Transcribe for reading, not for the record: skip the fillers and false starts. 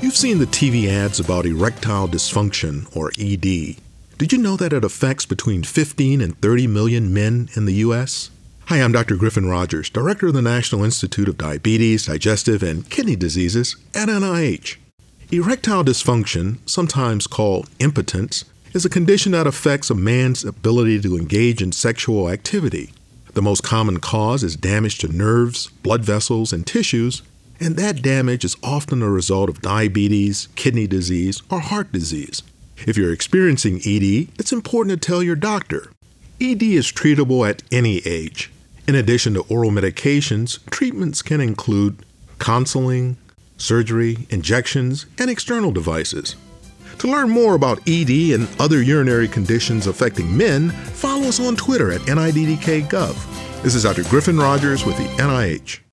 You've seen the TV ads about erectile dysfunction, or ED. Did you know that it affects between 15 and 30 million men in the U.S.? Hi, I'm Dr. Griffin Rogers, Director of the National Institute of Diabetes, Digestive, and Kidney Diseases at NIH. Erectile dysfunction, sometimes called impotence, is a condition that affects a man's ability to engage in sexual activity. The most common cause is damage to nerves, blood vessels, and tissues, and that damage is often a result of diabetes, kidney disease, or heart disease. If you're experiencing ED, it's important to tell your doctor. ED is treatable at any age. In addition to oral medications, treatments can include counseling, surgery, injections, and external devices. To learn more about ED and other urinary conditions affecting men, follow us on Twitter at NIDDKGov. This is Dr. Griffin Rogers with the NIH.